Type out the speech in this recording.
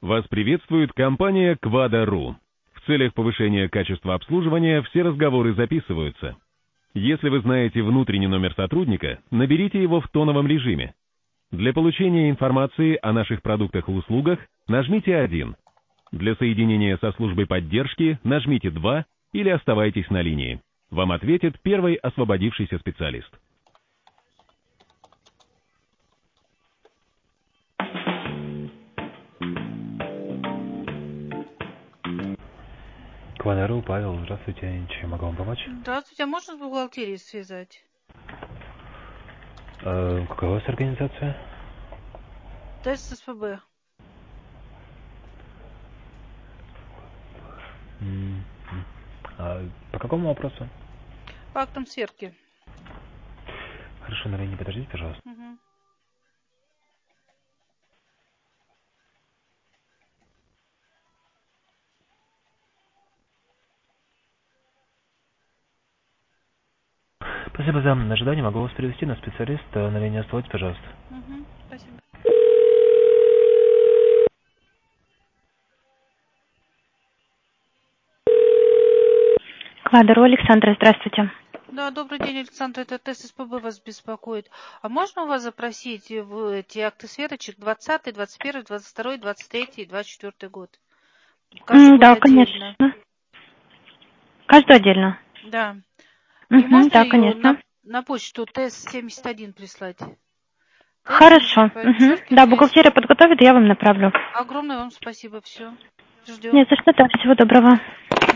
Вас приветствует компания Quada.ru. В целях повышения качества обслуживания все разговоры записываются. Если вы знаете внутренний номер сотрудника, наберите его в тоновом режиме. Для получения информации о наших продуктах и услугах нажмите 1. Для соединения со службой поддержки нажмите 2 или оставайтесь на линии. Вам ответит первый освободившийся специалист. Quada.ru, Павел, здравствуйте, чем могу вам помочь? Здравствуйте, а можно с бухгалтерией связать? Какая у вас организация? Тест СПБ. По какому вопросу? По актам сверки. Хорошо, на линии подождите, пожалуйста. Угу. Спасибо за ожидание, могу вас перевести на специалиста, на линии оставайтесь, пожалуйста. Угу. Спасибо. Quada.ru, Александра, здравствуйте. Да, добрый день, Александр, это тест СПБ вас беспокоит. А можно у вас запросить в эти акты сверочек 20, 21, 22, 23 и 24 год? Каждый Да, год отдельно. конечно. Каждый отдельно. Да. И можно Да, ее конечно. на почту тест 71 прислать? Хорошо. Да, бухгалтерия подготовит, я вам направлю. Огромное вам спасибо. Все. Ждем. Не за что, да, всего доброго.